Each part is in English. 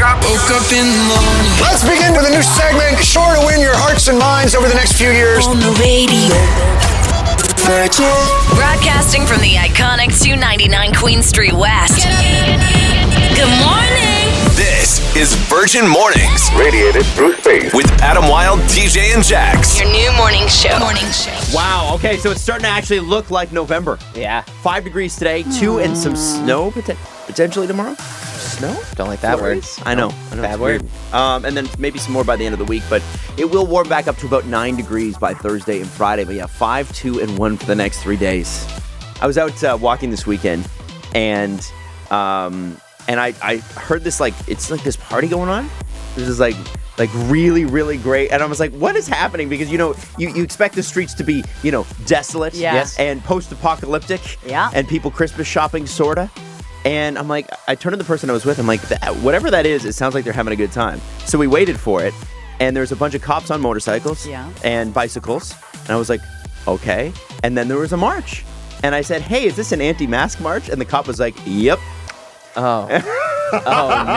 Woke up in the morning. Let's begin with a new segment, sure to win your hearts and minds over the next few years. On the radio. Virgin. Broadcasting from the iconic 299 Queen Street West. Good morning. This is Virgin Mornings. Radiated through space. With Adam Wilde, DJ, and Jax. Your new morning show. Wow, okay, so it's starting to actually look like November. Yeah. 5 degrees today, 2 and some snow potentially tomorrow. Snow? Don't like that word. I know. Bad it's word. weird. And then maybe some more by the end of the week, but it will warm back up to about 9 degrees by Thursday and Friday. But yeah, 5, 2, and 1 for the next 3 days. I was out walking this weekend, and I heard this, like, it's like this party going on. This is like really, really great. And I was like, what is happening? Because, you expect the streets to be, desolate. Yeah. Yes. And post-apocalyptic. Yeah. And people Christmas shopping, sorta. And I'm like, I turned to the person I was with. I'm like, whatever that is, it sounds like they're having a good time. So we waited for it. And there's a bunch of cops on motorcycles and bicycles. And I was like, okay. And then there was a march. And I said, hey, is this an anti-mask march? And the cop was like, yep. Oh. Oh, no.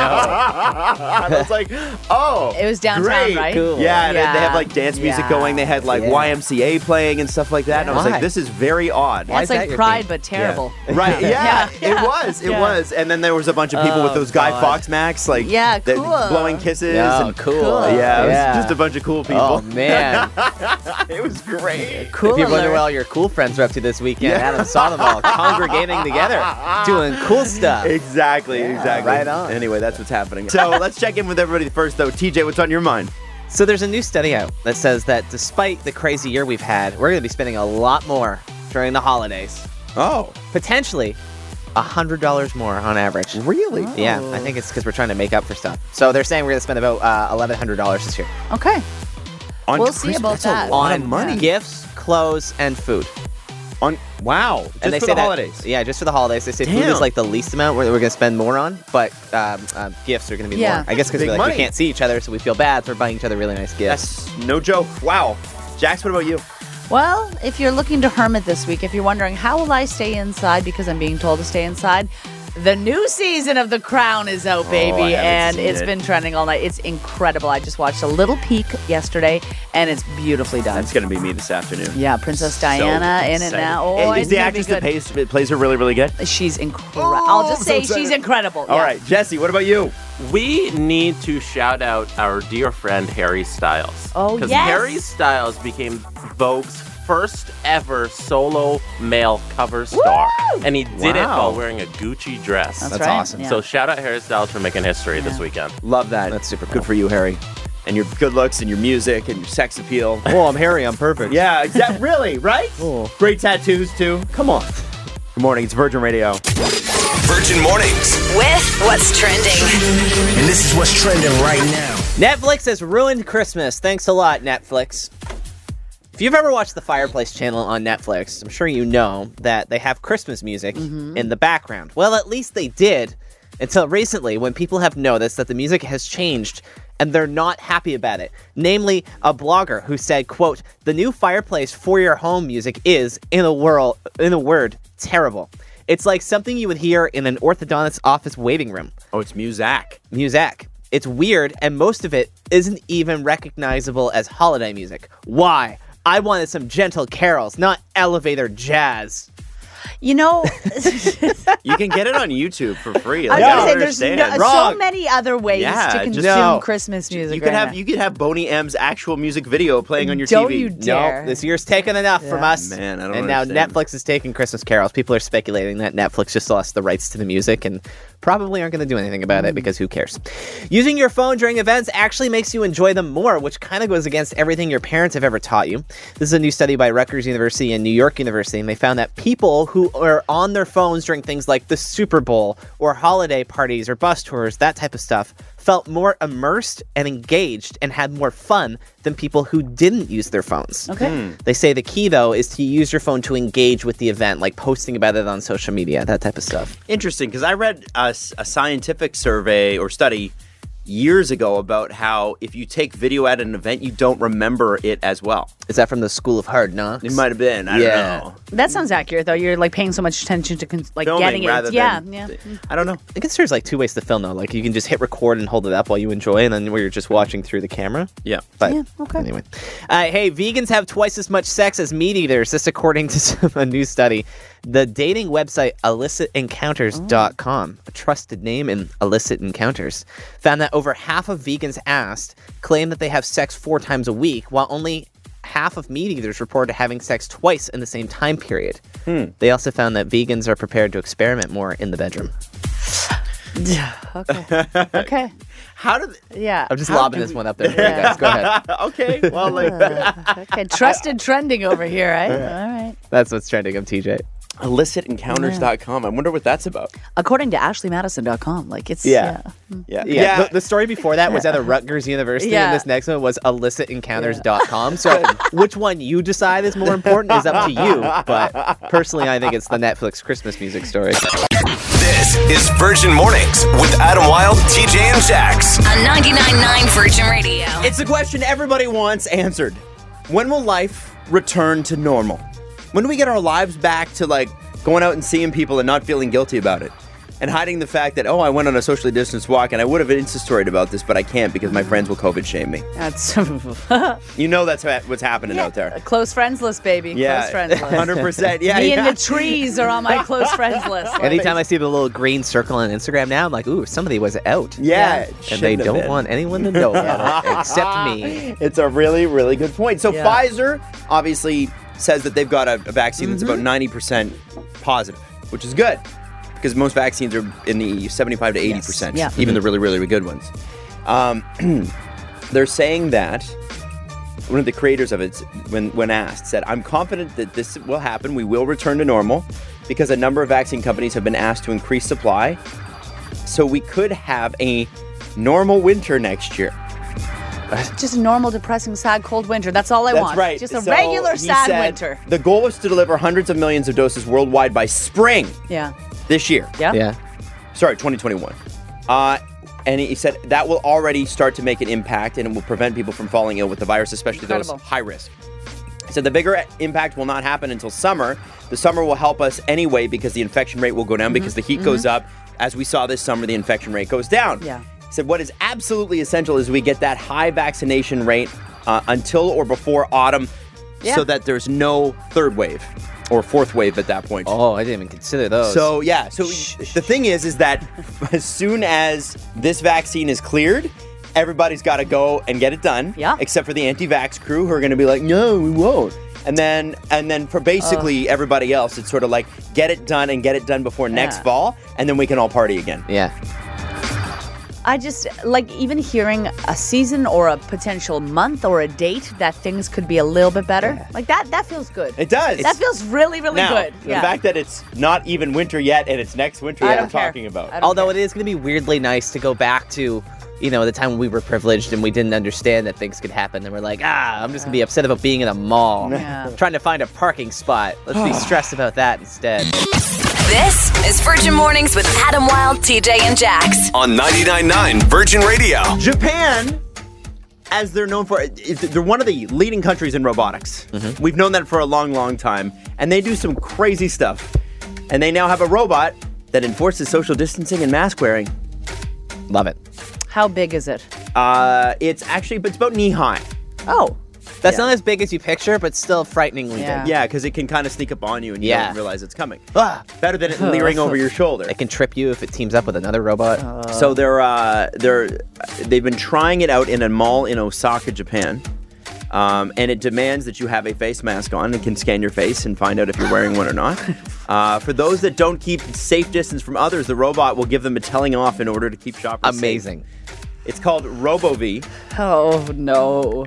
I was like, oh. It was downtown, great. right? Cool. Yeah, and they have like dance music going. They had like YMCA playing and stuff like that. And I was Why? like, this is very odd. Yeah, it's is that like your Pride, thing? but terrible. Right, yeah, Yeah. it was. And then there was a bunch of people with those Guy Fawkes masks, like that cool. blowing kisses. Oh, and cool. Yeah, it was just a bunch of cool people. Oh, man. It was great. Cool If you wonder alert. what all your cool friends are up to this weekend, Adam saw them all congregating together, doing cool stuff. Exactly. right on. Anyway, that's what's happening. So let's check in with everybody first, though. TJ, what's on your mind? So there's a new study out that says that despite the crazy year we've had, we're going to be spending a lot more during the holidays. Oh, Potentially $100 more on average. really? Yeah, I think it's because we're trying to make up for stuff. So they're saying we're going to spend about $1,100 this year. Okay. On We'll see Christmas? about That's that. a lot of On money. gifts, clothes, and food. Wow. Just And they for say the that- holidays. Yeah, just for the holidays. They say food Damn. is like the least amount we're going to spend more on, but gifts are going to be Yeah. more. I guess because Big we money. can't see each other, so we feel bad for buying each other really nice gifts. That's no joke. Wow. Jax, what about you? Well, if you're looking to hermit this week, if you're wondering, how will I stay inside because I'm being told to stay inside? The new season of The Crown is out, baby, I haven't and seen it's it. been trending all night. It's incredible. I just watched a little peek yesterday, and it's beautifully done. That's going to be me this afternoon. Yeah, Princess Diana in it excited. now. Oh, And is it's the gonna be actress good. that plays her really, really good? She's incredible. I'll just I'm so say excited. she's incredible. All yeah. right, Jesse, what about you? We need to shout out our dear friend Harry Styles. Oh, Because yes. Harry Styles became Vogue's first ever solo male cover star. And he did it Wow. while wearing a Gucci dress. That's That's right. awesome. Yeah. So shout out Harry Styles for making history this weekend. Love that. That's super Good cool. for you, Harry. And your good looks and your music and your sex appeal. Oh, I'm Harry. I'm perfect. Yeah, exactly. Really, right? Cool. Great tattoos, too. Come on. Good morning. It's Virgin Radio. Virgin Mornings. With what's trending. And this is what's trending right now. Netflix has ruined Christmas. Thanks a lot, Netflix. If you've ever watched the Fireplace channel on Netflix, I'm sure you know that they have Christmas music in the background. Well, at least they did until recently when people have noticed that the music has changed and they're not happy about it. Namely, a blogger who said, quote, "The new Fireplace for your home music is, in a word, terrible. It's like something you would hear in an orthodontist's office waiting room. Oh, it's Muzak. Music. It's weird, and most of it isn't even recognizable as holiday music. Why? I wanted some gentle carols, not elevator jazz." You know, You can get it on YouTube for free. I Like, was I gonna don't say there's understand. so Wrong. many other ways Yeah, to just- consume No. Christmas music. You could right have Boney M's actual music video playing on your Don't TV. you dare. No, this year's taken enough from us. Man, I don't And now understand. Netflix is taking Christmas carols. People are speculating that Netflix just lost the rights to the music and probably aren't going to do anything about it because who cares? Using your phone during events actually makes you enjoy them more, which kind of goes against everything your parents have ever taught you. This is a new study by Rutgers University and New York University, and they found that people who are on their phones during things like the Super Bowl or holiday parties or bus tours, that type of stuff, felt more immersed and engaged and had more fun than people who didn't use their phones. Okay. They say the key, though, is to use your phone to engage with the event, like posting about it on social media, that type of stuff. Interesting, because I read a scientific survey or study years ago about how if you take video at an event, you don't remember it as well. Is that from the School of Hard Knocks? It might have been. I don't know. That sounds accurate, though. You're like paying so much attention to Filming getting rather it. Yeah, than- yeah. I don't know. I guess there's like two ways to film though. Like you can just hit record and hold it up while you enjoy, and then where you're just watching through the camera. Yeah. But Yeah, okay. anyway, hey, vegans have twice as much sex as meat eaters. This according to a new study. The dating website illicitencounters.com, a trusted name in illicit encounters, found that over half of vegans asked claim that they have sex 4 times a week, while only half of meat eaters reported having sex twice in the same time period. They also found that vegans are prepared to experiment more in the bedroom. Okay. How did? Yeah. I'm just lobbing this one up there for you guys. Go ahead. Okay. Well, like Okay. Trusted trending over here, right? All right. That's what's trending. I'm TJ. illicitencounters.com. I wonder what that's about. According to AshleyMadison.com, like it's Yeah. The story before that was either Rutgers University, Yeah. and this next one was illicitencounters.com. So which one you decide is more important is up to you. But personally, I think it's the Netflix Christmas music story. This is Virgin Mornings with Adam Wilde, TJ, and Jax. On 99.9 Virgin Radio. It's a question everybody wants answered. When will life return to normal? When do we get our lives back to like going out and seeing people and not feeling guilty about it? And hiding the fact that, I went on a socially distanced walk and I would have Insta-storied about this, but I can't because my friends will COVID shame me. That's You know that's what's happening out there. a close friends list, baby. Yeah, Close friends list. 100%. Yeah, Me yeah. and the trees are on my close friends list. Anytime I see the little green circle on Instagram now, I'm like, ooh, somebody was out. Yeah. And they don't want anyone to know about it except me. It's a really, really good point. So Yeah. Pfizer obviously says that they've got a vaccine that's about 90% positive, which is good because most vaccines are in the 75 to 80%, Yeah. even the really, really, really good ones. They're saying that one of the creators of it, when asked, said, I'm confident that this will happen. We will return to normal because a number of vaccine companies have been asked to increase supply. So we could have a normal winter next year. Just a normal, depressing, sad, cold winter. That's all I That's want. right. Just a So regular, he sad said winter. The goal was to deliver hundreds of millions of doses worldwide by spring Yeah. this year. Yeah. Yeah. Sorry, 2021. And he said that will already start to make an impact and it will prevent people from falling ill with the virus, especially Incredible. those high risk. He said the bigger impact will not happen until summer. The summer will help us anyway because the infection rate will go down because the heat goes up. As we saw this summer, the infection rate goes down. Yeah. He said what is absolutely essential is we get that high vaccination rate until or before autumn Yeah. so that there's no third wave or fourth wave at that point. Oh, I didn't even consider those. So, yeah. So the thing is that as soon as this vaccine is cleared, everybody's got to go and get it done. Yeah. Except for the anti-vax crew who are going to be like, no, we won't. And then for basically everybody else, it's sort of like get it done and get it done before next Yeah. fall, and then we can all party again. yeah. I just like even hearing a season or a potential month or a date that things could be a little bit better. Like that feels good. It does. That feels really, really now, good. the Yeah. fact that it's not even winter yet and it's next winter I that don't we're care. talking about. I don't Although care. it is going to be weirdly nice to go back to, the time when we were privileged and we didn't understand that things could happen. And we're like, I'm just going to be upset about being in a mall. Yeah. Trying to find a parking spot. Let's be stressed about that instead. This is Virgin Mornings with Adam Wilde, TJ, and Jax. On 99.9 Virgin Radio. Japan, as they're known for, they're one of the leading countries in robotics. We've known that for a long, long time. And they do some crazy stuff. And they now have a robot that enforces social distancing and mask wearing. Love it. How big is it? It's about knee high. Oh. That's Yeah. not as big as you picture, but still frighteningly Yeah. big. Yeah, because it can kind of sneak up on you and you Yeah. don't realize it's coming. Ah, Better than it leering over your shoulder. it can trip you if it teams up with another robot. So they've been trying it out in a mall in Osaka, Japan. And it demands that you have a face mask on. It can scan your face and find out if you're wearing one or not. For those that don't keep safe distance from others, the robot will give them a telling off in order to keep shoppers safe. Amazing. It's called RoboV. Oh no.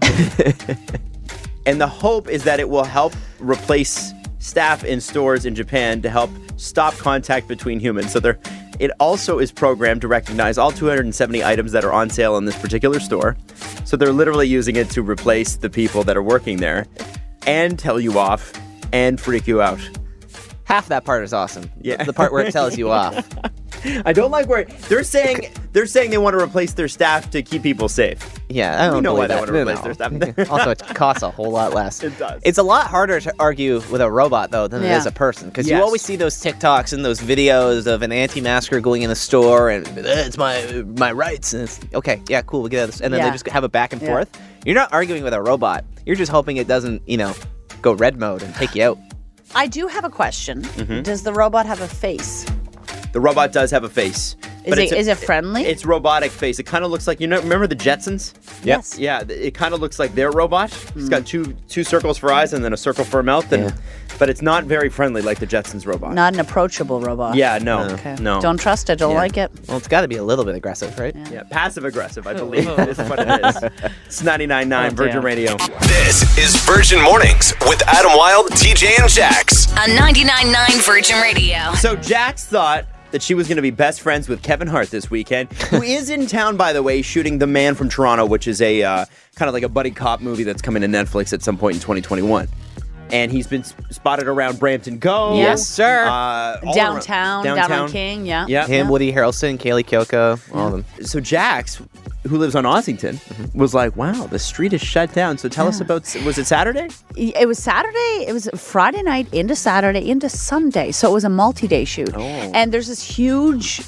And the hope is that it will help replace staff in stores in Japan to help stop contact between humans. So it also is programmed to recognize all 270 items that are on sale in this particular store. So they're literally using it to replace the people that are working there and tell you off and freak you out. Half that part is awesome. Yeah. The part where it tells you off. I don't like where they're saying they want to replace their staff to keep people safe. Yeah, I don't know why believe they that. want to replace their staff. Also, it costs a whole lot less. It does. It's a lot harder to argue with a robot, though, than it is a person. Because you Yes. always see those TikToks and those videos of an anti-masker going in the store and it's my rights. And it's, okay, yeah, cool, we'll get out of this. And then they just have a back and forth. You're not arguing with a robot. You're just hoping it doesn't, go red mode and take you out. I do have a question. Mm-hmm. Does the robot have a face? The robot does have a face. Is it friendly? It's robotic face. It kind of looks like, remember the Jetsons? Yes. Yeah, it kind of looks like their robot. It's got two circles for eyes and then a circle for a mouth. But it's not very friendly like the Jetsons robot. Not an approachable robot. Yeah, no. Okay. No. Don't trust it. Don't like it. Well, it's got to be a little bit aggressive, right? Yeah, passive-aggressive, I believe, is what it is. It's 99.9 Virgin Radio. This is Virgin Mornings with Adam Wilde, TJ, and Jax. On 99.9 Virgin Radio. So Jax thought that she was going to be best friends with Kevin Hart this weekend, who is in town, by the way, shooting The Man from Toronto, which is a kind of like a buddy cop movie that's coming to Netflix at some point in 2021. And he's been spotted around Brampton Go. Yes, sir. all Downtown, around- down on King, yeah. Yeah. Him, Woody Harrelson, Kaylee Cuoco, all of them. So Jax, who lives on Ossington, was like, wow, the street is shut down. So tell us about, was it Saturday? It was Saturday. It was Friday night into Saturday into Sunday. So it was a multi-day shoot. Oh. And there's this huge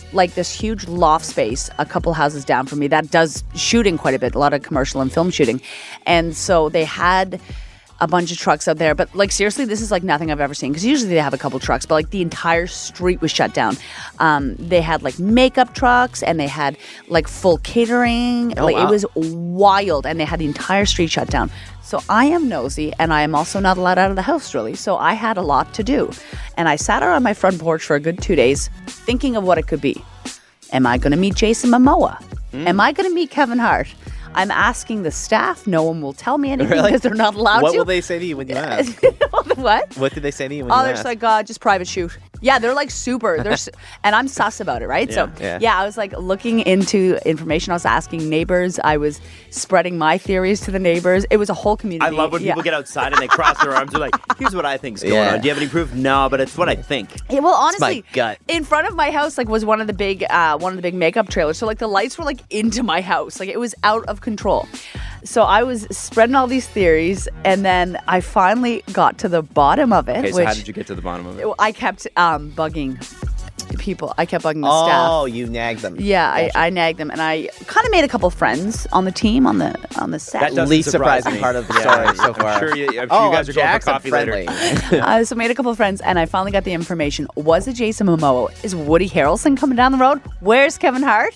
loft space a couple houses down from me that does shooting quite a bit, a lot of commercial and film shooting. And so they had a bunch of trucks out there, but seriously, this is nothing I've ever seen, because usually they have a couple trucks, but the entire street was shut down. They had makeup trucks, and they had full catering. Wow. It was wild, and they had the entire street shut down. So I am nosy, and I am also not allowed out of the house, really. So I had a lot to do, and I sat out on my front porch for a good 2 days thinking of what it could be. Am I going to meet Jason Momoa? Am I going to meet Kevin Hart? I'm asking the staff. No one will tell me anything because they're not allowed What to. will they say to you when you ask? What? What did they say to you when Oh, you they're asked? just just private shoot. Yeah, they're super. And I'm sus about it, right? Yeah. I was looking into information. I was asking neighbors. I was spreading my theories to the neighbors. It was a whole community. I love when people get outside and they cross their arms. They're like, here's what I think's going on. Do you have any proof? No, but it's what I think. Yeah, well, honestly, my gut. in front of my house, was one of the big makeup trailers. So the lights were into my house. It was out of control. So I was spreading all these theories, and then I finally got to the bottom of it. Okay, so how did you get to the bottom of it? I kept bugging people. I kept bugging the staff. Oh, you nagged them. Yeah, Gotcha. I nagged them, and I kind of made a couple friends on the team on the set. That doesn't Least surprise surprising me. part of the story so far. I'm sure you guys are going for coffee later. So made a couple of friends, and I finally got the information. Was it Jason Momoa? Is Woody Harrelson coming down the road? Where's Kevin Hart?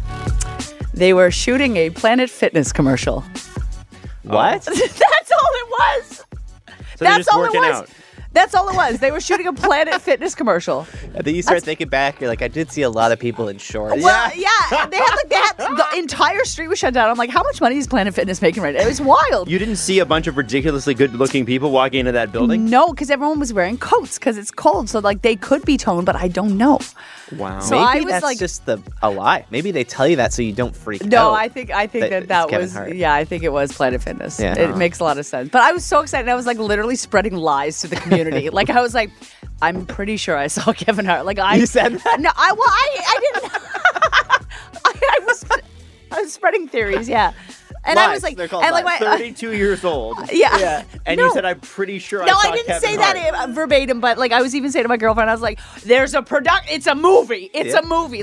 They were shooting a Planet Fitness commercial. What? That's all it was. So they're That's just all it working was. out. That's all it was. They were shooting a Planet Fitness commercial. And then you start thinking back, you're like, I did see a lot of people in shorts. Well, yeah, they had the entire street was shut down. I'm like, how much money is Planet Fitness making right now? It was wild. You didn't see a bunch of ridiculously good-looking people walking into that building? No, because everyone was wearing coats because it's cold. So they could be toned, but I don't know. Wow. So Maybe I was that's just a lie. Maybe they tell you that so you don't freak out. No, I think that that it's Kevin was Hart. I think it was Planet Fitness. Yeah. It makes a lot of sense. But I was so excited. I was literally spreading lies to the community. I was like, I'm pretty sure I saw Kevin Hart. You said that? No, I didn't. I was spreading theories. Yeah. And I Lies. was like, They're called and lies. 32 years old. yeah. And No. you said, I'm pretty sure I No, saw I didn't Kevin say Hart. that verbatim, but I was even saying to my girlfriend, I was like, "There's a it's a movie. It's a movie."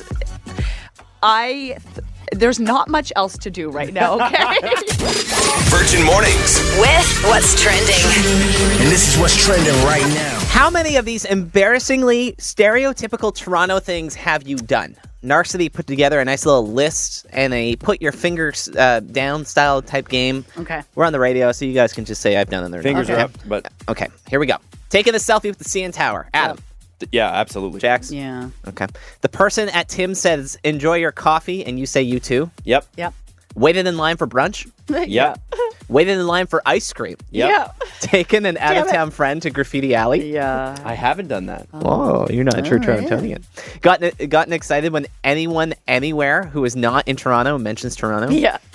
There's not much else to do right now. Okay. Virgin Mornings. With what's trending. And this is what's trending right now. How many of these embarrassingly stereotypical Toronto things have you done? Narcity put together a nice little list and a put your fingers down style type game. Okay. We're on the radio, so you guys can just say I've done it. Or Fingers not. are up, but Okay, here we go. Taking a selfie with the CN Tower. Adam. yeah, absolutely. Jax? Yeah. Okay. The person at Tim says, enjoy your coffee, and you say you too. Yep. Yep. Waited in line for brunch. Yep. Waited in line for ice cream. Yep. Yeah. Taken an out-of-town friend to Graffiti Alley. Yeah. I haven't done that. Oh, you're not a true Torontonian. Gotten excited when anyone anywhere who is not in Toronto mentions Toronto. Yeah.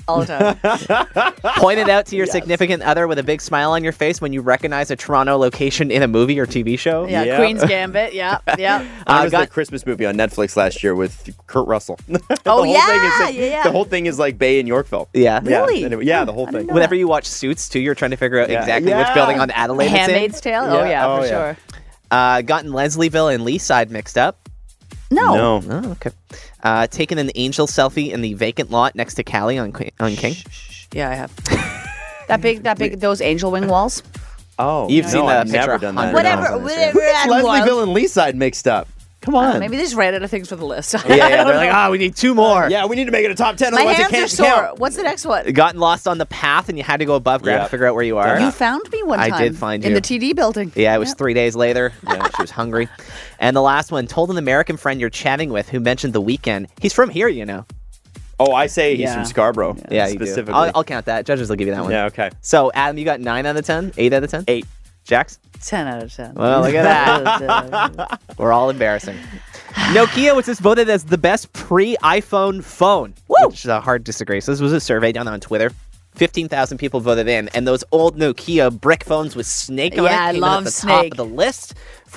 all the time. Point it out to your significant other with a big smile on your face when you recognize a Toronto location in a movie or TV show. Yeah, Yeah. Queen's Gambit. Yeah, yeah. I was got- the Christmas movie on Netflix last year with Kurt Russell. The Oh, whole thing yeah, is yeah. The whole thing is like Bay in Yorkville. Yeah. Really? Anyway, yeah, the whole thing. Whenever you watch Suits, too, you're trying to figure out Yeah. exactly Yeah. which building on Adelaide it's in. Handmaid's Tale. Oh Yeah. yeah, Oh, for yeah. sure. Gotten Leslieville and Leaside mixed up. No. No. Oh, okay. Taken an angel selfie in the vacant lot next to Callie on King. Yeah, I have. that big, those angel wing walls. Oh, You've no, seen the I've picture never done that. 100 Whatever. times. Whatever. Leslieville and Leaside mixed up. Come on. Maybe they just ran out of things for the list. Yeah, they're like, we need 2 more. Yeah, we need to make it a top 10. My Otherwise, it hands are can't sore. count. What's the next one? Gotten lost on the path and you had to go above ground Yeah. to figure out where you are. You found me one I time. did find in you. the TD building. Yeah, it was 3 days later. Yeah, she was hungry. And the last one, told an American friend you're chatting with who mentioned the weekend. He's from here, you know. Oh, I say he's Yeah. from Scarborough. Yeah, you do. specifically. I'll count that. Judges will give you that one. Yeah, okay. So, Adam, you got 9 out of 10? 8 out of 10? 8. Jax? 10 out of 10. Well, look at that. We're all embarrassing. Nokia was just voted as the best pre-iPhone phone, which is a hard disagree. So this was a survey done on Twitter. 15,000 people voted in, and those old Nokia brick phones with Snake on it Yeah, I came in love at the Snake. top of the list.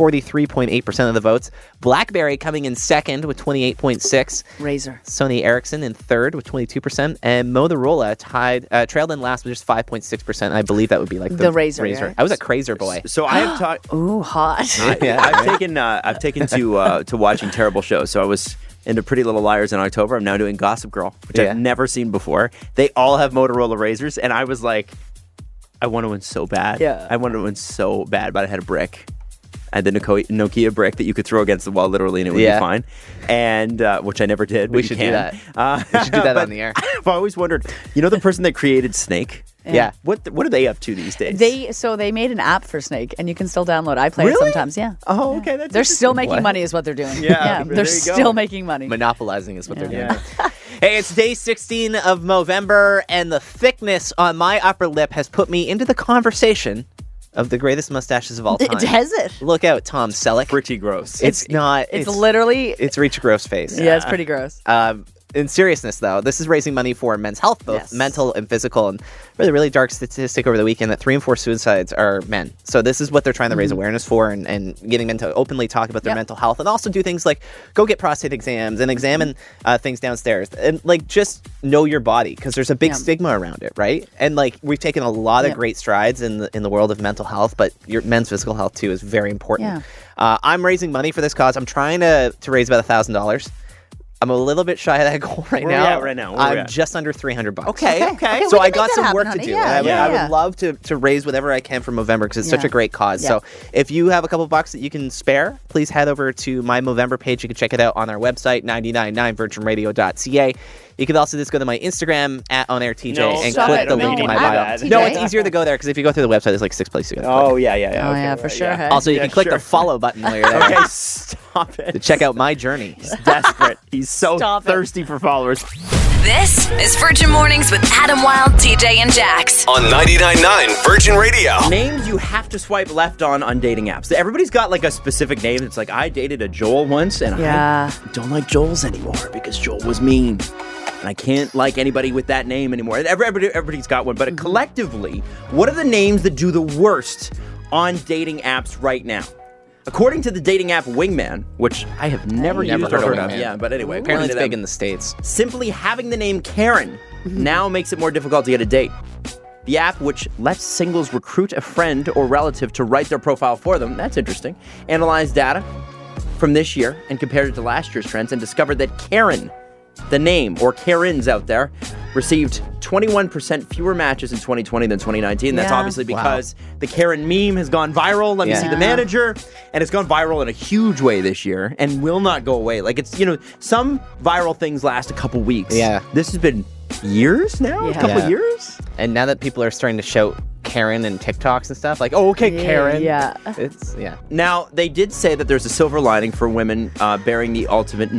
43.8% of the votes. BlackBerry coming in second with 28.6%. Razor. Sony Ericsson in third with 22%, and Motorola trailed in last with just 5.6%. I believe that would be like The Razor, yeah. I was a Crazer boy. So I have talked. Ooh, hot. I've taken to watching terrible shows. So I was into Pretty Little Liars in October. I'm now doing Gossip Girl, which Yeah. I've never seen before. They all have Motorola Razors, and I was like, I want to win so bad. Yeah. I want to win so bad, but I had a brick. I had the Nokia brick that you could throw against the wall literally and it would Yeah. be fine. And which I never did. But We you should do can. that. We should do that but on the air. I've always wondered, you know, the person that created Snake? Yeah. What are they up to these days? They made an app for Snake, and you can still download. I play it Really? sometimes. Yeah. Oh, okay. That's They're still making What? money, is what they're doing. Yeah, they're there you go. still making money. Monopolizing is what they're doing. Yeah. Hey, it's day 16 of Movember, and the thickness on my upper lip has put me into the conversation of the greatest mustaches of all time. Does it? Look out, Tom Selleck. Pretty gross. It's not. It's literally. It's Reach Gross face. Yeah, it's pretty gross. In seriousness, though, this is raising money for men's health, both Yes. mental and physical. And really dark statistic over the weekend that 3 in 4 suicides are men. So this is what they're trying to raise awareness for, and getting men to openly talk about their Yep. mental health, and also do things like go get prostate exams and examine things downstairs, and like just know your body, because there's a big Yeah. stigma around it, right? And like we've taken a lot of Yep. great strides in the world of mental health, but your men's physical health too is very important. I'm raising money for this cause. I'm trying to raise about $1,000. I'm a little bit shy of that goal right Where now. we at right now? Where we I'm at? just under $300. Okay. Okay, So we I can got make some that work happen, to do. honey. I Yeah. would love to raise whatever I can for Movember, because it's such Yeah. a great cause. Yeah. So if you have a couple bucks that you can spare, please head over to my Movember page. You can check it out on our website, 999virginradio.ca. You can also just go to my Instagram @OnAirTJ No, and stop click it. the No, link in my I bio. don't. No, TJ. it's easier to go there, because if you go through the website, there's like 6 places you can click. Oh, yeah. Oh, okay, yeah, for right, sure. Hey? Also, you Yeah, can click sure. the follow button while you're there Okay, stop to it. check out my journey. He's desperate. He's so Stop it. thirsty for followers. This is Virgin Mornings with Adam Wilde, TJ, and Jax. On 99.9 Virgin Radio. Names you have to swipe left on dating apps. Everybody's got like a specific name. It's like, I dated a Joel once, and Yeah. I don't like Joels anymore because Joel was mean. And I can't like anybody with that name anymore. And everybody's got one. But collectively, what are the names that do the worst on dating apps right now? According to the dating app Wingman, which I have never Never used or heard of heard of. Wingman. Yeah, but anyway. Apparently, according it's to big them, in the States. simply having the name Karen now makes it more difficult to get a date. The app, which lets singles recruit a friend or relative to write their profile for them, that's interesting, analyzed data from this year and compared it to last year's trends and discovered that Karen, the name, or Karens out there, received 21% fewer matches in 2020 than 2019. That's Yeah. obviously because the Karen meme has gone viral. Let me Yeah. see the manager. And it's gone viral in a huge way this year and will not go away. Like, it's, some viral things last a couple weeks. Yeah. This has been years now? A Yeah. couple Yeah. years? And now that people are starting to shout Karen and TikToks and stuff, like, oh, okay, Karen. Yeah. It's, yeah. Now, they did say that there's a silver lining for women bearing the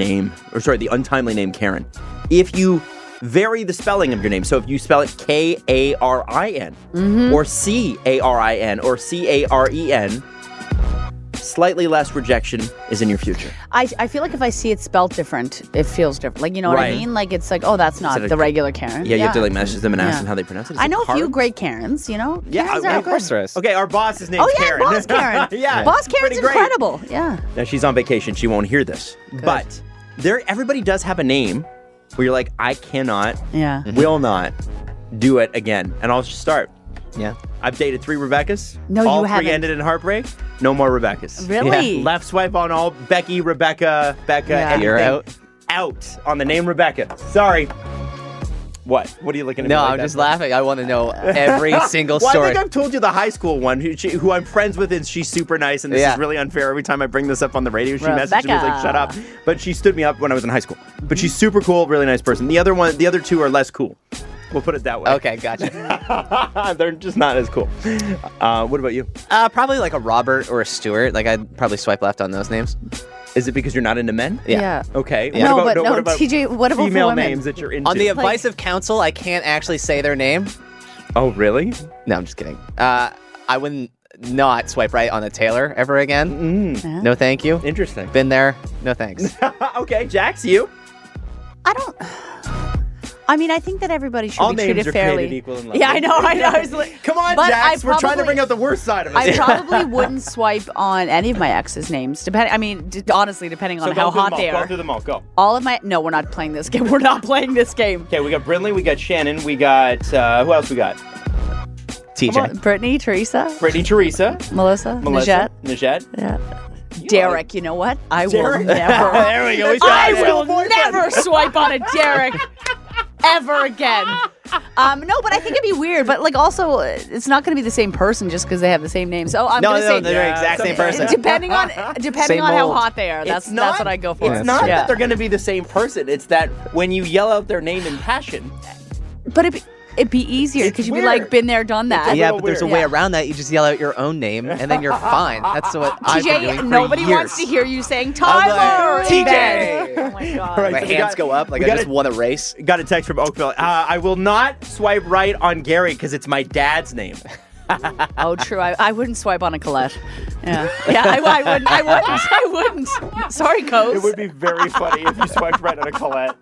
the untimely name Karen. If you vary the spelling of your name, so if you spell it K-A-R-I-N or C-A-R-I-N or C-A-R-E-N, slightly less rejection is in your future. I feel like if I see it spelled different, it feels different. Like, you know what I Right. mean? Like, it's like, oh, that's not Instead of- the regular Karen. Yeah, you have to like message them and ask Yeah. them how they pronounce it. Is I it know a few Karen? great Karens, you know? Yeah, Karens of are course good. there is. Okay, our boss's name's Oh, yeah, Karen. Boss Karen. Yeah, Boss Karen's pretty great. incredible. Yeah. Now she's on vacation. She won't hear this. But everybody does have a name where you're like, I cannot, Yeah. will not do it again. And I'll just start. Yeah. I've dated 3 Rebeccas. No, all you three haven't. ended in heartbreak. No more Rebeccas. Really? Left swipe on all Becky, Rebecca, Becca, Yeah. anything. You're out. Out on the name Rebecca. Sorry. What? What are you looking at? No, me like I'm that just for? laughing. I want to know every single Well, story. I think I've told you the high school one who I'm friends with, and she's super nice, and this Yeah. is really unfair. Every time I bring this up on the radio, she messages me like, shut up. But she stood me up when I was in high school. But she's super cool, really nice person. The other two are less cool. We'll put it that way. Okay, gotcha. They're just not as cool. What about you? Probably like a Robert or a Stuart. Like I'd probably swipe left on those names. Is it because you're not into men? Yeah. Okay. No, What but about, no, what about TJ, what about for female women? names that you're into? On the advice of counsel, I can't actually say their name. Oh, really? No, I'm just kidding. I wouldn't not swipe right on a Taylor ever again. No, thank you. Interesting. Been there. No thanks. Okay, Jax, you? I mean, I think that everybody should All be names treated are fairly. created equal and lovely. Yeah, I know. I was like, Come on, but Jax. I We're trying to probably- bring out the worst side of us. I probably wouldn't swipe on any of my ex's names. Honestly, depending on So how go through hot them all. they Go are. through them all. Go. All of my we're not playing this game. We're not playing this game. Okay, we got Brinley, we got Shannon, we got who else we got? TJ. Brittany, Teresa, Brittany, Teresa, Melissa, Najette. Yeah. Derek, you know what? I will Derek? never. There we go. I will never swipe on a Derek ever again. No, but I think it'd be weird. But like, also, it's not going to be the same person just because they have the same name. So I'm going to say they're the exact same person. Depending on Same how mold. hot they are. That's what I go for. It's not Yeah. that they're going to be the same person. It's that when you yell out their name in passion. But it'd be easier because you'd be like, weird. been there, done that. Yeah, little but there's a weird. way Yeah. around that. You just yell out your own name, and then you're fine. That's what I've been doing TJ, for nobody years. wants to hear you saying I'm Tyler. like, in TJ. bed. Oh my god. Right, My so we hands got- go up like we I got just it. won a race. Got a text from Oakville. I will not swipe right on Gary because it's my dad's name. Oh, true. I wouldn't swipe on a Colette. Yeah, I wouldn't. Sorry, Coase. It would be very funny if you swiped right on a Colette.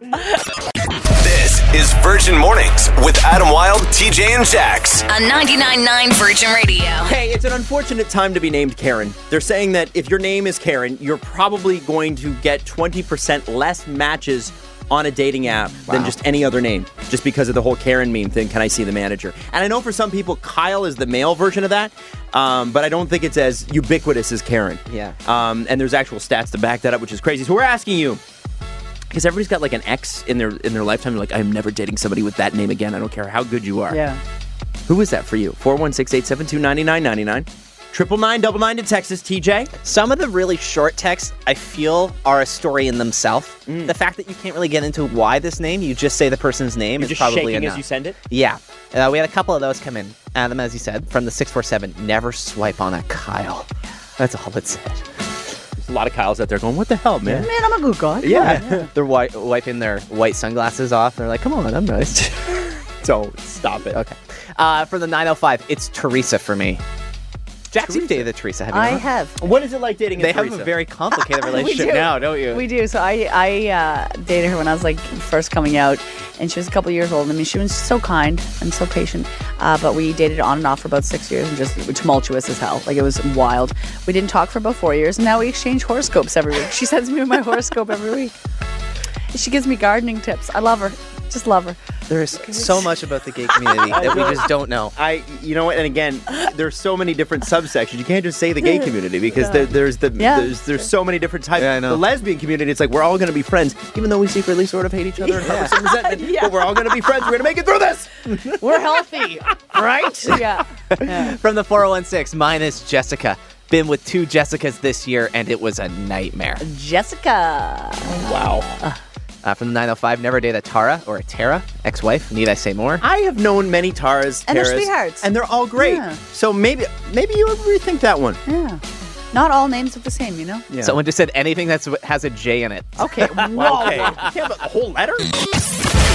This is Virgin Mornings with Adam Wilde, TJ, and Jax. On 99.9 Virgin Radio. Hey, it's an unfortunate time to be named Karen. They're saying that if your name is Karen, you're probably going to get 20% less matches on a dating app than just any other name, just because of the whole Karen meme thing. Can I see the manager? And I know for some people, Kyle is the male version of that, but I don't think it's as ubiquitous as Karen. Yeah. And there's actual stats to back that up, which is crazy. So we're asking you, because everybody's got like an ex in their lifetime. They're like, I'm never dating somebody with that name again. I don't care how good you are. Yeah. Who is that for you? 416-872-9999. 999 to Texas, TJ. Some of the really short texts, I feel, are a story in themselves. The fact that you can't really get into why this name, you just say the person's name, You're is just probably shaking enough. as you send it? Yeah. We had a couple of those come in. Them, as you said, from the 647, never swipe on a Kyle. That's all it said. There's a lot of Kyles out there going, what the hell, man? Man, I'm a good guy. Yeah. They're wiping their white sunglasses off. They're like, come on, I'm nice. So stop it. Okay. For the 905, it's Teresa for me. Jax, you've dated a Teresa, have you I not? have. What is it like dating They a have Teresa? a very complicated We relationship do. now, don't you? We do. So I dated her when I was like first coming out, and she was a couple years old. I mean, she was so kind and so patient. But we dated on and off for about 6 years, and just tumultuous as hell. Like, it was wild. We didn't talk for about 4 years, and now we exchange horoscopes every week. She sends me my horoscope every week. She gives me gardening tips. I love her. Just love her. There's so much about the gay community that we just don't know. You know what? And again, there's so many different subsections. You can't just say the gay community because there's so many different types. Yeah, I know. The lesbian community, it's like we're all going to be friends, even though we secretly sort of hate each other and harbor some resentment. Yeah. But we're all going to be friends. We're going to make it through this. We're healthy, right? Yeah. From the 416, mine is Jessica. Been with 2 Jessicas this year, and it was a nightmare. Jessica. Wow. From the 905, never date a Tara or a Tara, ex-wife. Need I say more? I have known many Taras, And they're Taras, sweethearts. and they're all great. Yeah. So maybe you would rethink that one. Yeah. Not all names are the same, you know? Yeah. Someone just said anything that has a J in it. Okay. Whoa. Okay. Yeah, but the whole letter?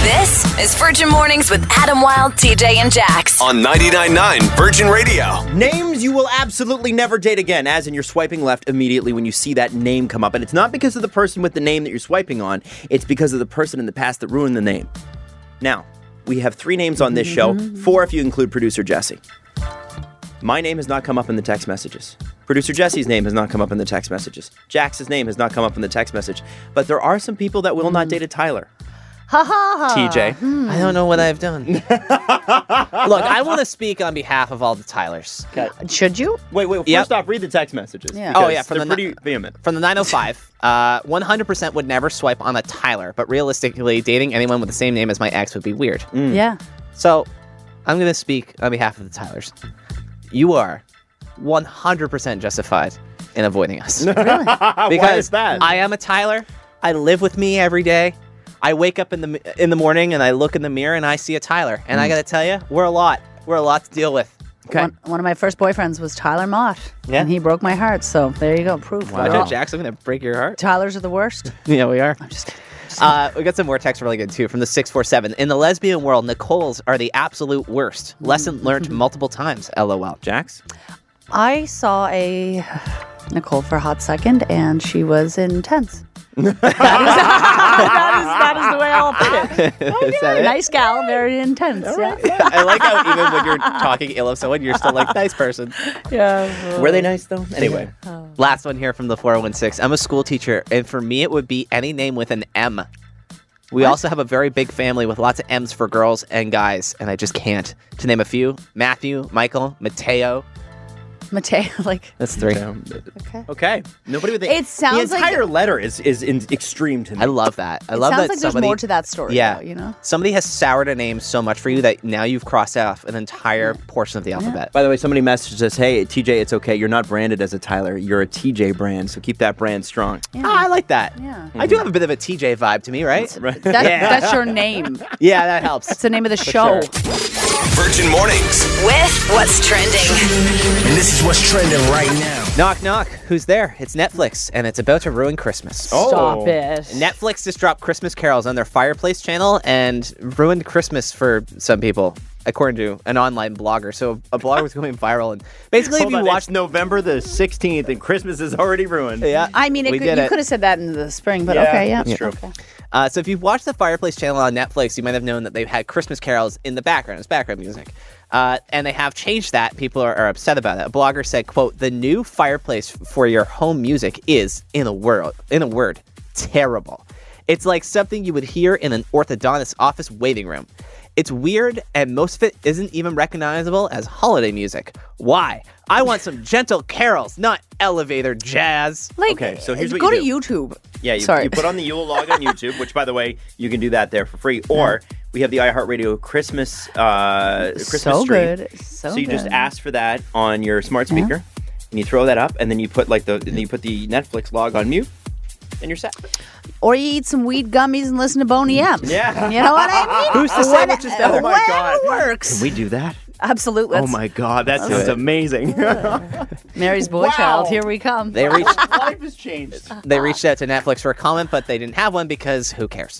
This is Virgin Mornings with Adam Wilde, TJ, and Jax. On 99.9 Virgin Radio. Names you will absolutely never date again, as in you're swiping left immediately when you see that name come up. And it's not because of the person with the name that you're swiping on, it's because of the person in the past that ruined the name. Now, we have 3 names on this show, 4 if you include producer Jesse. My name has not come up in the text messages. Producer Jesse's name has not come up in the text messages. Jax's name has not come up in the text message. But there are some people that will not date a Tyler. Ha ha ha. TJ. I don't know what I've done. Look, I want to speak on behalf of all the Tylers. Should you? Wait, first off, read the text messages. Yeah. Oh, yeah, They're pretty vehement. From the 905, 100% would never swipe on a Tyler, but realistically, dating anyone with the same name as my ex would be weird. Yeah. So, I'm going to speak on behalf of the Tylers. You are 100% justified in avoiding us. Really? Because Why is that? I am a Tyler. I live with me every day. I wake up in the morning and I look in the mirror and I see a Tyler. And I got to tell you, we're a lot. We're a lot to deal with. Okay. One of my first boyfriends was Tyler Mott. Yeah. And he broke my heart. So there you go. Proof. Wow, We're all- Jackson, I'm going to break your heart. Tylers are the worst. Yeah, we are. I'm just kidding. We got some more text really good too from the 647. In the lesbian world, Nicoles are the absolute worst. Lesson learned multiple times. LOL. Jax? I saw a Nicole for a hot second, and she was intense. that is the way I'll put it. Is that it? Nice gal, very intense. Yeah. I like how even when you're talking ill of someone, you're still like, nice person. Yeah. Were they nice, though? Anyway. Last one here from the 416. I'm a school teacher, and for me, it would be any name with an M. We also have a very big family with lots of M's for girls and guys, and I just can't. To name a few, Matthew, Michael, Mateo. Mateo, like. That's 3. Okay. Nobody would think. It sounds the like- entire letter is extreme to me. I love that. I It love sounds that like somebody. there's more to that story. Yeah, though, you know. somebody has soured a name so much for you that now you've crossed off an entire portion of the alphabet. By the way, somebody messaged us, hey, TJ, it's okay. You're not branded as a Tyler. You're a TJ brand, so keep that brand strong. Yeah. Oh, I like that. Yeah. I do have a bit of a TJ vibe to me, right? That's your name. Yeah, that helps. It's the name of the show. Virgin Mornings. With What's Trending. And this is what's trending right now. Knock, knock. Who's there? It's Netflix, and it's about to ruin Christmas. Stop it. Netflix just dropped Christmas carols on their Fireplace channel and ruined Christmas for some people, according to an online blogger. So a blogger was going viral, and basically, if you watch, November the 16th, and Christmas is already ruined. yeah, I mean, we you did it. could have said that in the spring, but Yeah, okay, yeah. that's true. Okay. So if you've watched the Fireplace channel on Netflix, you might have known that they've had Christmas carols in the background as background music. And they have changed that. People are upset about it. A blogger said, quote, the new Fireplace for your home music is, in a word, terrible. It's like something you would hear in an orthodontist office waiting room. It's weird, and most of it isn't even recognizable as holiday music. Why? I want some gentle carols, not elevator jazz. Like, Okay, so here's what go you to do. YouTube. Yeah, you put on the Yule log on YouTube, which, by the way, you can do that there for free. Or we have the iHeartRadio Christmas So stream. good. So you just good. ask for that on your smart speaker, and you throw that up, and then you put the Netflix log on mute, and you're set. Or you eat some weed gummies and listen to Boney M. Yeah. You know what I mean? Who's to say which is better? Oh my Whatever God. works. Can we do that? Absolutely. Oh my God, that sounds amazing. Mary's boy child. Here we come. They reached Life has changed. They reached out to Netflix for a comment, but they didn't have one because who cares?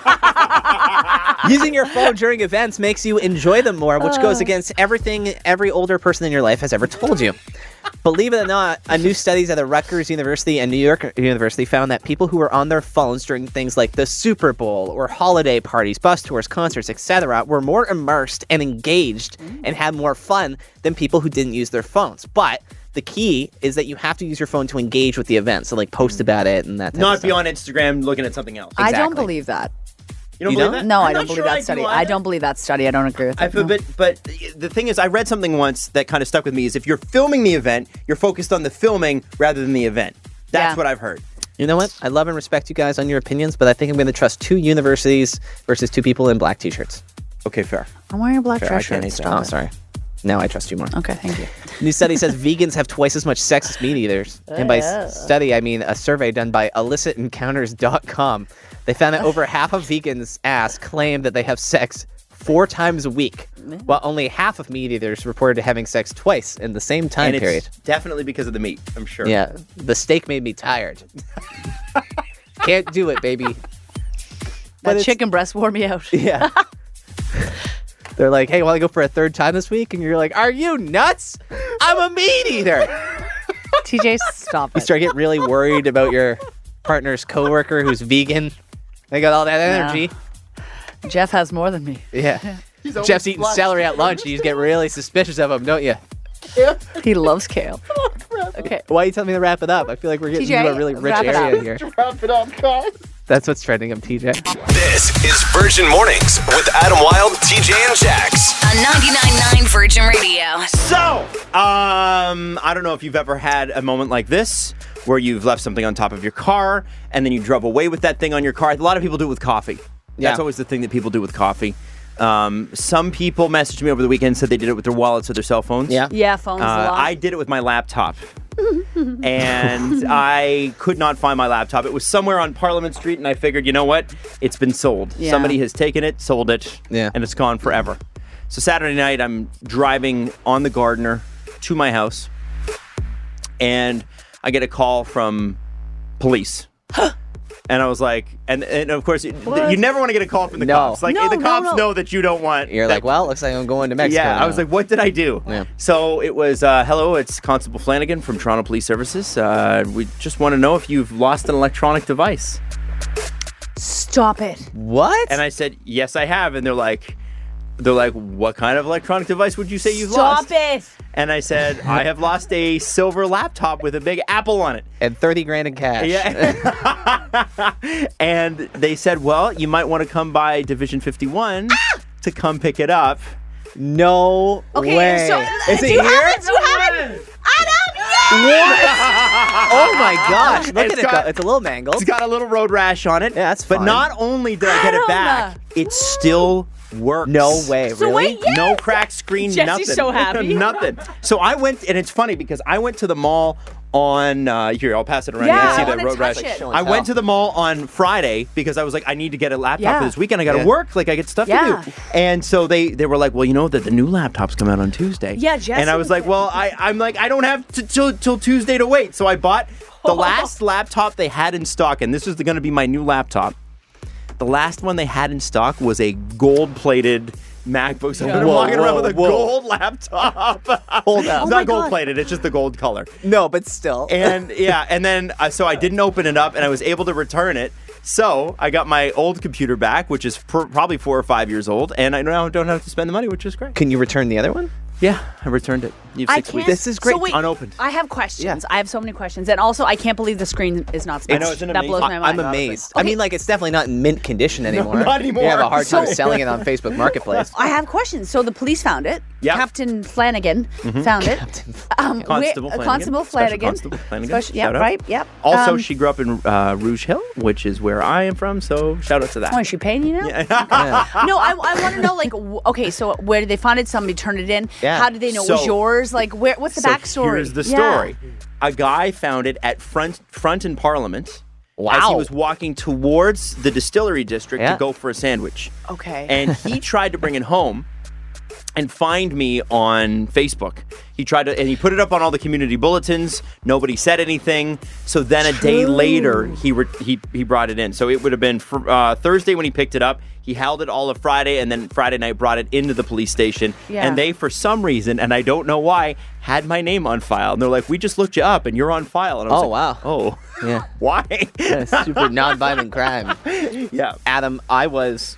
Using your phone during events makes you enjoy them more, which goes against everything every older person in your life has ever told you. Believe it or not, a new study at the Rutgers University and New York University found that people who were on their phones during things like the Super Bowl or holiday parties, bus tours, concerts, etc., were more immersed and engaged and had more fun than people who didn't use their phones. But the key is that you have to use your phone to engage with the event, so like post about it and that type of Not stuff. be on Instagram looking at something else. I don't Exactly. believe that. You don't You believe don't? that? No, I'm I not don't believe sure that do study. either. I don't believe that study. I don't agree with I it. feel, no. but the thing is, I read something once that kind of stuck with me. Is if you're filming the event, you're focused on the filming rather than the event. That's Yeah. what I've heard. You know what? I love and respect you guys on your opinions, but I think I'm going to trust 2 universities versus 2 people in black t-shirts. Okay, fair. I'm wearing a black Fair, I dress can't shirt. hate that. Stop Oh, it. sorry. Now I trust you more. Okay, thank you. New study says vegans have twice as much sex as meat eaters. And by study, I mean a survey done by illicitencounters.com. They found that over half of vegans asked claim that they have sex 4 times a week, while only half of meat eaters reported having sex twice in the same time And period. it's definitely because of the meat, I'm sure. Yeah, the steak made me tired. Can't do it, baby. That it's- chicken breast wore me out. Yeah. They're like, hey, want to go for a third time this week? And you're like, are you nuts? I'm a meat eater. TJ, stop You it. start getting really worried about your partner's coworker who's vegan. They got all that energy. Jeff has more than me. Yeah. Jeff's eating celery at lunch, and you just get really suspicious of him, don't you? He loves kale. Okay. Why are you telling me to wrap it up? I feel like we're getting TJ, into a really rich wrap it area up. here. Wrap it up, guys. That's what's trending. I'm TJ. This is Virgin Mornings with Adam Wilde, TJ, and Jax. On 99.9 Virgin Radio. So, I don't know if you've ever had a moment like this where you've left something on top of your car and then you drove away with that thing on your car. A lot of people do it with coffee. That's always the thing that people do with coffee. Some people messaged me over the weekend and said they did it with their wallets or their cell phones. Yeah, phones a lot. I did it with my laptop. And I could not find my laptop. It was somewhere on Parliament Street, and I figured, you know what? It's been sold. Yeah. Somebody has taken it, sold it, and it's gone forever. So Saturday night, I'm driving on the Gardiner to my house, and I get a call from police. And I was like, and of course, you never want to get a call from the cops. Like, the cops know that you don't want. You're like, well, looks like I'm going to Mexico. Yeah, now. I was like, what did I do? Yeah. So it was, hello, it's Constable Flanagan from Toronto Police Services. We just want to know if you've lost an electronic device. Stop it. What? And I said, yes, I have. And they're like, what kind of electronic device would you say you've lost? Stop it. And I said, I have lost a silver laptop with a big apple on it. And 30 grand in cash. Yeah. And they said, well, you might want to come by Division 51 to come pick it up. No Okay, way. so Is it do you here? have it? Do you have it? Oh my gosh. Look It's at it. got- It's a little mangled. It's got a little road rash on it. Yeah, that's But fine. not only did I get it back, it still works. No way. So really? wait, yes. No cracked screen, Jesse's nothing. so happy. Nothing. So I went, and it's funny because I went to the mall on, here, I'll pass it around. Yeah, you I can see wanna the road rash. touch it. I went to the mall on Friday because I was like, I need to get a laptop for this weekend. I got to work. Like, I get stuff Yeah. to do. And so they were like, well, you know that the new laptops come out on Tuesday. Yeah, Jesse And I was was like, well, I'm like, I don't have till Tuesday to wait. So I bought the last laptop they had in stock, and this is going to be my new laptop. The last one they had in stock was a gold-plated MacBook. So I'm walking around with a gold laptop. Hold up. It's my not God. gold-plated. It's just the gold color. No, but still. And yeah, and then so I didn't open it up, and I was able to return it. So I got my old computer back, which is probably 4 or 5 years old, and I now don't have to spend the money, which is great. Can you return the other one? Yeah, I returned it. You have 6 weeks. This is great. So wait, Unopened. I have questions. I have so many questions. And also, I can't believe the screen is not smashed. I know, isn't it That blows amazing? my I'm mind. amazed. Okay. I mean, like, it's definitely not in mint condition anymore. not anymore. You have a hard time So- selling it on Facebook Marketplace. I have questions. So the police found it. Yep. Captain Flanagan found it. Constable Flanagan. Constable Special Flanagan. Constable Flanagan. Special- yeah, Shout out. right. Yep. Also, she grew up in Rouge Hill, which is where I am from, so shout out to that. Oh, is she paying you now? No, I want to know, like, okay, so where did they find it? Somebody turned it in. Yeah. How did they know it was So- yours? Like, what's the backstory? Here's the Yeah. story. A guy found it at front in Parliament as he Wow. was walking towards the distillery district Yeah. to go for a sandwich. Okay. And he tried to bring it home and find me on Facebook. He tried to, and he put it up on all the community bulletins. Nobody said anything. So then a day later, he brought it in. So it would have been Thursday when he picked it up. He held it all of Friday, and then Friday night brought it into the police station. Yeah. And they, for some reason, and I don't know why, had my name on file. And they're like, we just looked you up, and you're on file. And I was Oh, wow. Oh, Yeah. why? Yeah, super non-violent crime. Yeah. Adam, I was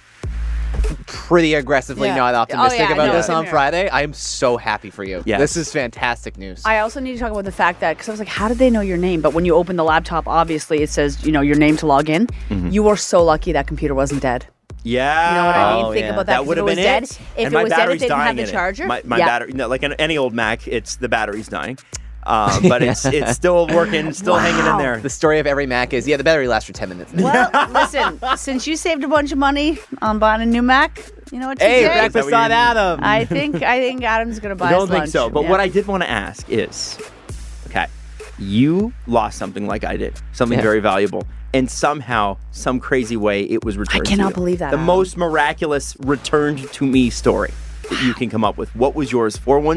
pretty aggressively Yeah. not optimistic Oh, yeah, about no, this same on here. Friday. I am so happy for you. Yes. This is fantastic news. I also need to talk about the fact that, because I was like, how did they know your name? But when you open the laptop, obviously it says, your name to log in. Mm-hmm. You were so lucky that computer wasn't dead. Yeah. You know what I mean? Oh, Think yeah. about that. That 'cause would if have it was been dead, it. If And it my was dead, if battery's they didn't have dying the in it. charger. My yeah. battery, like any old Mac, it's the battery's dying. But it's still working, still hanging in there. The story of every Mac is, the battery lasts for 10 minutes. Well, listen, since you saved a bunch of money on buying a new Mac, you know what you Hey, did? breakfast what on you- Adam. I think Adam's gonna buy I don't his think lunch. so. But Yeah. what I did want to ask is, okay, you lost something like I did, something very valuable, and somehow, some crazy way, it was returned. cannot to you. believe that, The Adam. most miraculous returned to me story that you can come up with. What was yours?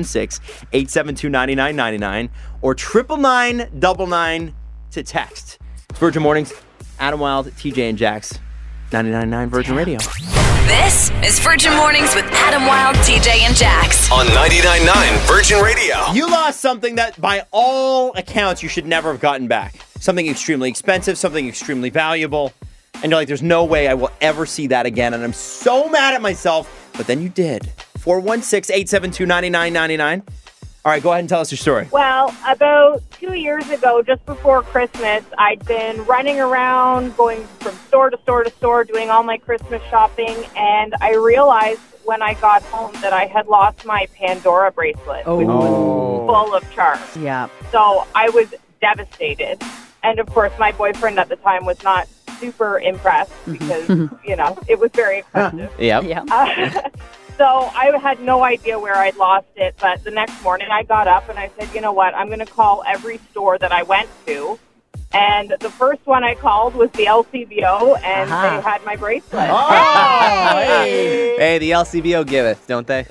416-872-9999 or 99999 to text. It's Virgin Mornings. Adam Wilde, TJ, and Jax. 99.9 Virgin Radio. This is Virgin Mornings with Adam Wilde, TJ, and Jax. On 99.9 Virgin Radio. You lost something that, by all accounts, you should never have gotten back. Something extremely expensive, something extremely valuable. And you're like, there's no way I will ever see that again. And I'm so mad at myself. But then you did. 416-872-9999. All right, go ahead and tell us your story. Well, about 2 years ago, just before Christmas, I'd been running around, going from store to store to store, doing all my Christmas shopping, and I realized when I got home that I had lost my Pandora bracelet, which was full of charms. Yeah. So I was devastated. And, of course, my boyfriend at the time was not super impressed because, it was very expensive. Yep. So I had no idea where I'd lost it, but the next morning I got up and I said, you know what, I'm going to call every store that I went to. And the first one I called was the LCBO, and they had my bracelet. Oh, hey, the LCBO giveth, don't they?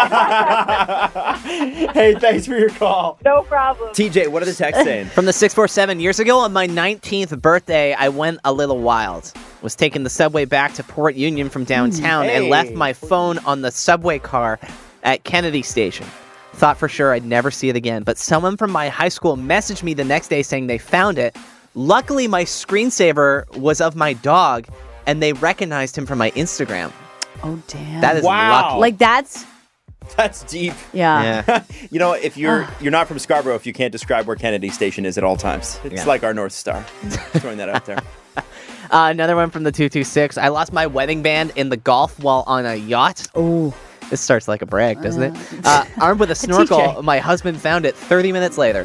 Hey, thanks for your call. No problem. TJ, what are the texts saying? From the 647, years ago on my 19th birthday, I went a little wild. Was taking the subway back to Port Union from downtown and left my phone on the subway car at Kennedy Station. Thought for sure I'd never see it again, but someone from my high school messaged me the next day saying they found it. Luckily, my screensaver was of my dog, and they recognized him from my Instagram. Oh, damn. That is lucky. Like, that's deep. Yeah. You know, if you're not from Scarborough, if you can't describe where Kennedy Station is at all times, it's like our North Star. Just throwing that out there. Another one from the 226. I lost my wedding band in the Gulf while on a yacht. Oh. This starts like a brag, doesn't it? Armed with a snorkel, my husband found it 30 minutes later.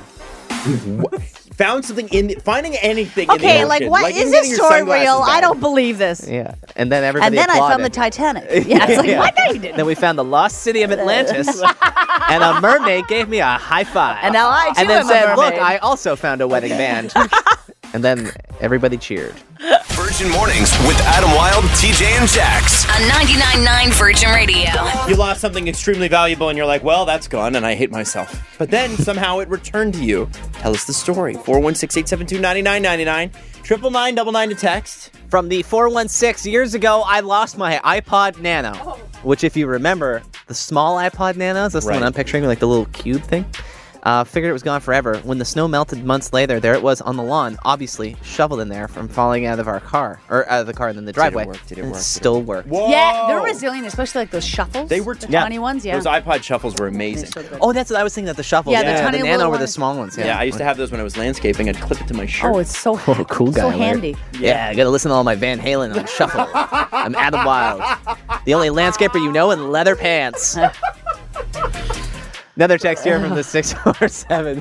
Found something finding anything in the Okay, ocean. like, what is this story real? I don't believe this. Yeah. And then everybody And then I found the applauded. Titanic. Yeah, it's like, what? No, you didn't. Then we found the lost city of Atlantis, and a mermaid gave me a high five. And now I, too, and then am a said, mermaid. look, I also found a wedding band. And then everybody cheered. Virgin Mornings with Adam Wilde, TJ, and Jax. On 99.9 Virgin Radio. You lost something extremely valuable and you're like, well, that's gone and I hate myself. But then somehow it returned to you. Tell us the story. 416-872-9999. 999 to text. From the 416, years ago, I lost my iPod Nano. Which, if you remember, the small iPod Nanos, that's the one I'm picturing, like the little cube thing. Figured it was gone forever. When the snow melted months later, there it was on the lawn, obviously shoveled in there from falling out of our car, or out of the car and then the driveway. Did it work? Still worked. Whoa! Yeah, they're resilient, especially like those shuffles. They were the tiny ones, yeah. Those iPod shuffles were amazing. Oh, that's what I was thinking, that the shuffles. Yeah, the tiny the little Nano were the ones. small ones. Yeah, I used to have those when I was landscaping. I'd clip it to my shirt. Oh, it's so cool guy. so Larry. handy. Yeah, I gotta listen to all my Van Halen on shuffle. I'm Adam Wilde, the only landscaper you know in leather pants. Another text here from the 647.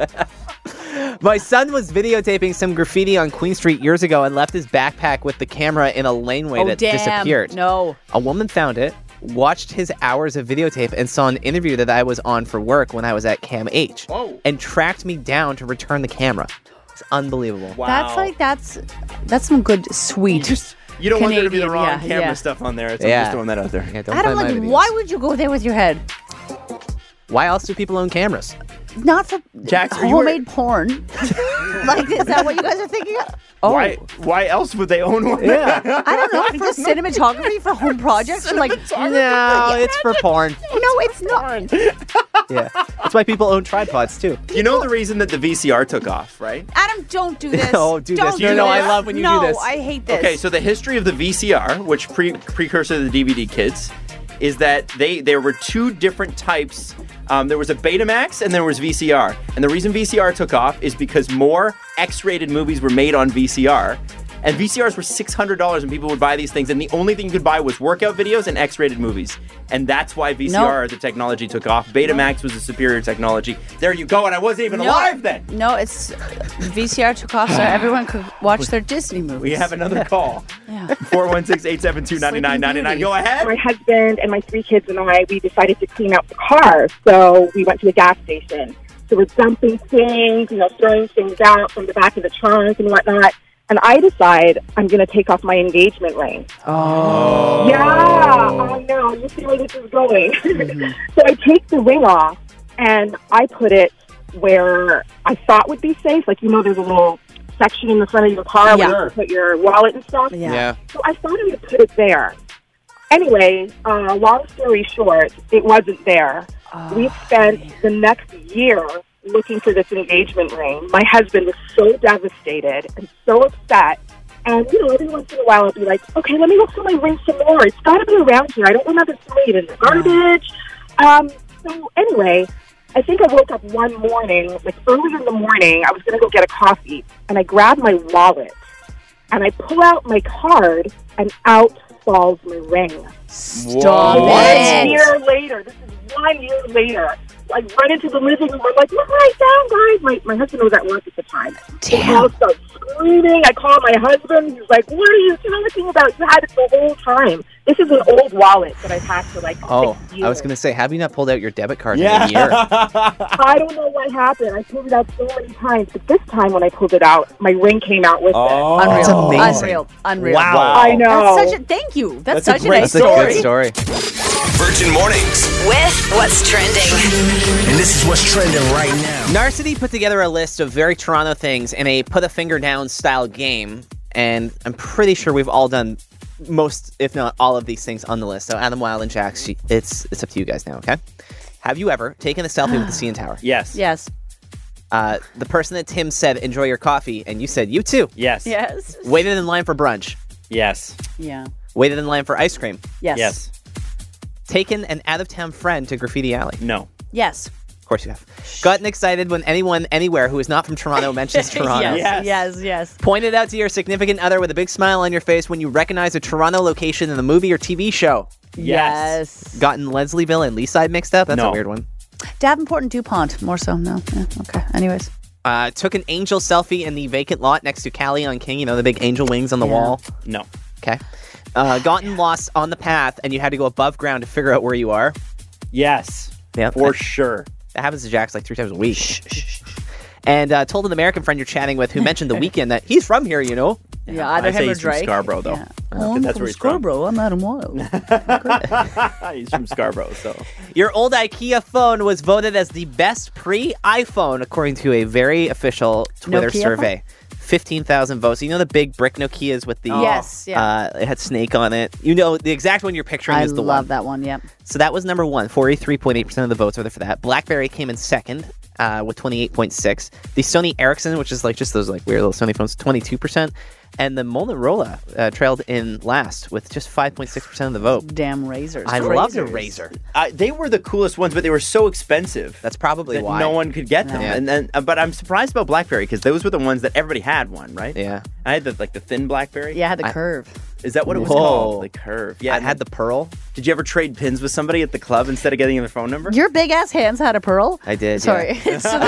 My son was videotaping some graffiti on Queen Street years ago and left his backpack with the camera in a laneway that disappeared. No. A woman found it, watched his hours of videotape, and saw an interview that I was on for work when I was at Cam H, and tracked me down to return the camera. It's unbelievable. Wow. That's some good, sweet. You don't want there to be the Canadian, wrong camera stuff on there. So I'm just throwing that out there. Yeah, don't Adam, find my like, videos. why would you go there with your head? Why else do people own cameras? Not for Jax, homemade porn. Like, is that what you guys are thinking of? Oh, Why else would they own one? Yeah. I don't know. For cinematography, for home projects, like No, it's for porn. no, it's not. Yeah. That's why people own tripods, too. You know the reason that the VCR took off, right? Adam, don't do this. Oh, do Don't this. No, this. I love when you do this. No, I hate this. Okay, so the history of the VCR, which precursor to the DVD kids, is that there were two different types. There was a Betamax and there was VCR. And the reason VCR took off is because more X-rated movies were made on VCR. And VCRs were $600 and people would buy these things. And the only thing you could buy was workout videos and X-rated movies. And that's why VCR, the technology, took off. Betamax was a superior technology. There you go. And I wasn't even alive then. No, it's VCR took off so everyone could watch their Disney movies. We have another call. Yeah. 416-872-9999. Go ahead. My husband and my 3 kids and I, we decided to clean out the car. So we went to a gas station. So we're dumping things, throwing things out from the back of the trunk and whatnot. And I decide I'm going to take off my engagement ring. Oh. Yeah, I know. You see where this is going. So I take the ring off, and I put it where I thought would be safe. Like, there's a little section in the front of your car where Yeah. you put your wallet and stuff. Yeah. So I thought I would put it there. Anyway, long story short, it wasn't there. We spent the next year looking for this engagement ring. My husband was so devastated and so upset. And, every once in a while I'd be like, okay, let me look for my ring some more. It's got to be around here. I don't remember throwing it in the garbage. So anyway, I think I woke up one morning, like early in the morning, I was going to go get a coffee. And I grabbed my wallet. And I pull out my card, and out falls my ring. Stop One it. year later, this is 1 year later, I run into the living room. I'm like, look what I found, guys. My husband was at work at the time. Damn. We all start screaming. I call my husband. He's like, what are you talking about? You had it the whole time. This is an old wallet that I've had for like 6 years. I was going to say, have you not pulled out your debit card in a year? I don't know what happened. I pulled it out so many times, but this time when I pulled it out, my ring came out with it. Unreal. That's amazing. Unreal. Wow. I know. That's such a thank you. That's That's a such a great nice That's a good story. story. Virgin Mornings. With What's Trending. And this is what's trending right now. Narcity put together a list of very Toronto things in a put a finger down style game, and I'm pretty sure we've all done most, if not all, of these things on the list. So Adam Wilde and Jax, it's up to you guys now, okay? Have you ever taken a selfie with the CN Tower? Yes. Yes. The person that Tim said, enjoy your coffee, and you said, you too. Yes. Yes. Waited in line for brunch. Yes. Yeah. Waited in line for ice cream. Yes. Yes. Taken an out-of-town friend to Graffiti Alley. No. Yes. Of course you have. Gotten excited when anyone, anywhere who is not from Toronto mentions Toronto. Yes. Yes. Yes. Yes. Pointed out to your significant other with a big smile on your face when you recognize a Toronto location in a movie or TV show. Yes. Gotten Leslieville and Leaside mixed up? That's a No. weird one. Davenport and DuPont, more so. No. Yeah, okay. Anyways. Took an angel selfie in the vacant lot next to Callie on King, the big angel wings on the Yeah. wall. No. Okay. Gotten lost on the path and you had to go above ground to figure out where you are. Yes. Yeah. For sure. That happens to Jax like 3 times a week. And told an American friend you're chatting with who mentioned the weekend that he's from here, Yeah, either I'd say him or he's from Drake. Scarborough, though. Yeah. I'm that's from where he's from. Scarborough. I'm Adam Wilde. He's from Scarborough, so. Your old IKEA phone was voted as the best pre-iPhone according to a very official Twitter Nokia survey. 15,000 votes. You know the big brick Nokias with the Yes, yeah. it had Snake on it. The exact one you're picturing I is the love one. that one. Yep. So that was number one. 43.8% of the votes were there for that. BlackBerry came in second with 28.6%. The Sony Ericsson, which is like just those like weird little Sony phones, 22%. And the Motorola trailed in last with just 5.6% of the vote. Damn razors. I love the Razor. They were the coolest ones, but they were so expensive. That's probably that why. no one could get them. Yeah. And then, but I'm surprised about BlackBerry because those were the ones that everybody had one, right? Yeah. I had the thin BlackBerry. Yeah, I had the curve. Is that what it was Whoa. called? The curve. Yeah. I had the Pearl. Did you ever trade pins with somebody at the club instead of getting their phone number? Your big ass hands had a pearl. I did. Sorry. Yeah. so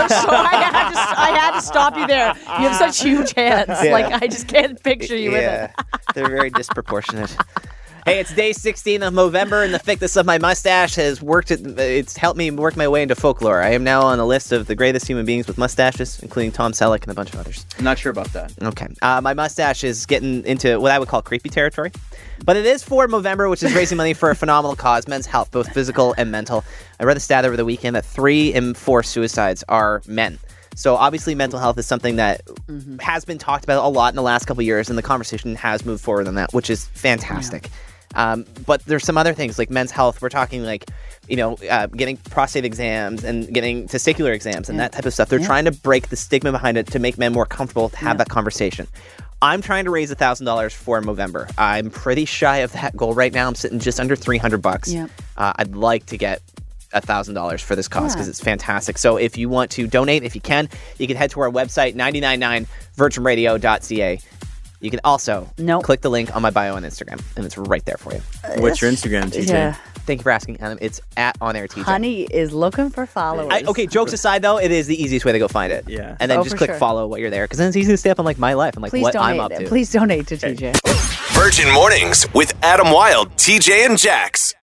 I had to stop you there. You have such huge hands. Yeah. Like I just can't picture you with it. They're very disproportionate. Hey, it's day 16 of November, and the thickness of my mustache has it's helped me work my way into folklore. I am now on a list of the greatest human beings with mustaches, including Tom Selleck and a bunch of others. I'm not sure about that. Okay. My mustache is getting into what I would call creepy territory. But it is for Movember, which is raising money for a phenomenal cause, men's health, both physical and mental. I read a stat over the weekend that 3 in 4 suicides are men. So obviously mental health is something that has been talked about a lot in the last couple of years, and the conversation has moved forward on that, which is fantastic. But there's some other things like men's health. We're talking like, getting prostate exams and getting testicular exams and that type of stuff. They're trying to break the stigma behind it to make men more comfortable to have that conversation. I'm trying to raise $1,000 for Movember. I'm pretty shy of that goal right now. I'm sitting just under $300. Yep. I'd like to get $1,000 for this cause because it's fantastic. So if you want to donate, if you can head to our website, 999virginradio.ca. You can also click the link on my bio on Instagram, and it's right there for you. What's your Instagram, TJ? Yeah. Thank you for asking, Adam. It's at OnAirTJ. Honey is looking for followers. Okay, jokes aside, though, it is the easiest way to go find it. Yeah. And then Oh, just for click sure. follow while you're there, because then it's easy to stay up on like my life and like Please what donate. I'm up to. Please donate to TJ. Virgin Mornings with Adam Wilde, TJ, and Jax.